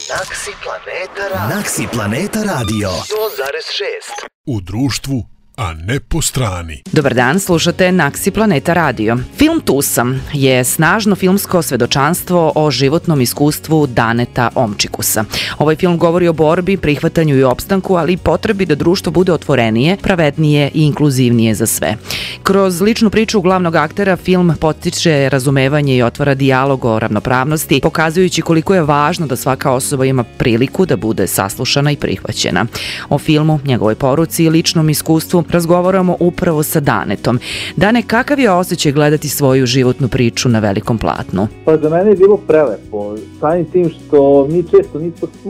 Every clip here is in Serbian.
Naksi Planeta Radio 100,6 U društvu, a ne po strani. Dobar dan, slušate Naksi Planeta Radio. Film Tu sam je snažno filmsko svedočanstvo o životnom iskustvu Daneta Omčikusa. Ovaj film govori o borbi, prihvatanju i opstanku, ali i potrebi da društvo bude otvorenije, pravednije i inkluzivnije za sve. Kroz ličnu priču glavnog aktera film potiče razumevanje i otvara dijalog o ravnopravnosti, pokazujući koliko je važno da svaka osoba ima priliku da bude saslušana i prihvaćena. O filmu, njegovoj poruci i ličnom iskustvu razgovaramo upravo sa Danetom. Dane, kakav je osjećaj gledati svoju životnu priču na velikom platnu? Pa za mene je bilo prelepo. Samim tim što mi često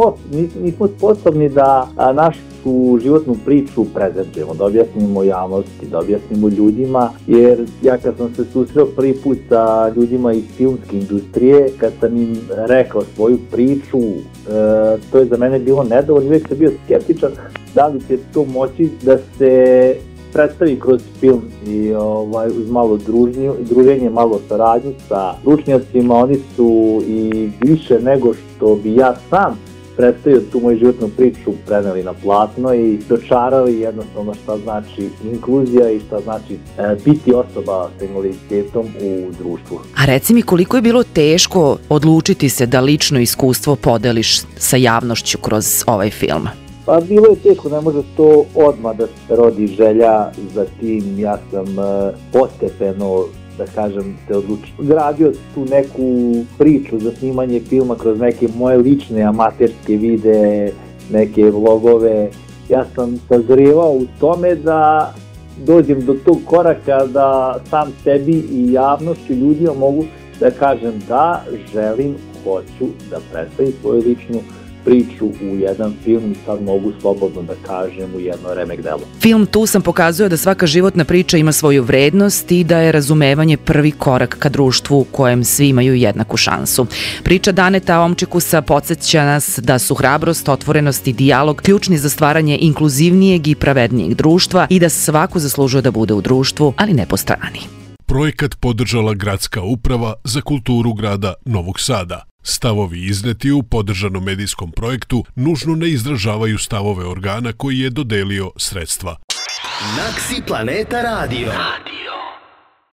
nismo sposobni da našu životnu priču prezentujemo, da objasnimo javnosti, da objasnimo ljudima, jer ja kad sam se susreo prvi put sa ljudima iz filmske industrije, kad sam im rekao svoju priču, to je za mene bilo nedovoljno, uvijek sam bio skeptičan da li će to moći da se predstavi kroz film i uz malo druženje, malo saradnju sa stručnjacima. Oni su i više nego što bi ja sam predstavio tu moju životnu priču preneli na platno i dočarali jednostavno šta znači inkluzija i šta znači biti osoba sa invaliditetom u društvu. A reci mi, koliko je bilo teško odlučiti se da lično iskustvo podeliš sa javnošću kroz ovaj film? Pa bilo je teško, ne može to odmah da se rodi želja za tim. Ja sam postepeno, da kažem, se odlučio. Gradio tu neku priču za snimanje filma kroz neke moje lične amaterske videe, neke vlogove. Ja sam sazrevao u tome da dođem do tog koraka da sam sebi i javnošću ljudima mogu da kažem da želim, hoću da predstavim svoju ličnu priču u jedan film i sad mogu slobodno da kažem u jedno remek delo. Film Tu sam pokazuje da svaka životna priča ima svoju vrednost i da je razumevanje prvi korak ka društvu u kojem svi imaju jednaku šansu. Priča Daneta Omčikusa podsjeća nas da su hrabrost, otvorenost i dijalog ključni za stvaranje inkluzivnijeg i pravednijeg društva i da svako zaslužuje da bude u društvu, ali ne po strani. Projekat podržala Gradska uprava za kulturu grada Novog Sada. Stavovi izneti u podržanom medijskom projektu nužno ne izražavaju stavove organa koji je dodelio sredstva. Naksi Planeta Radio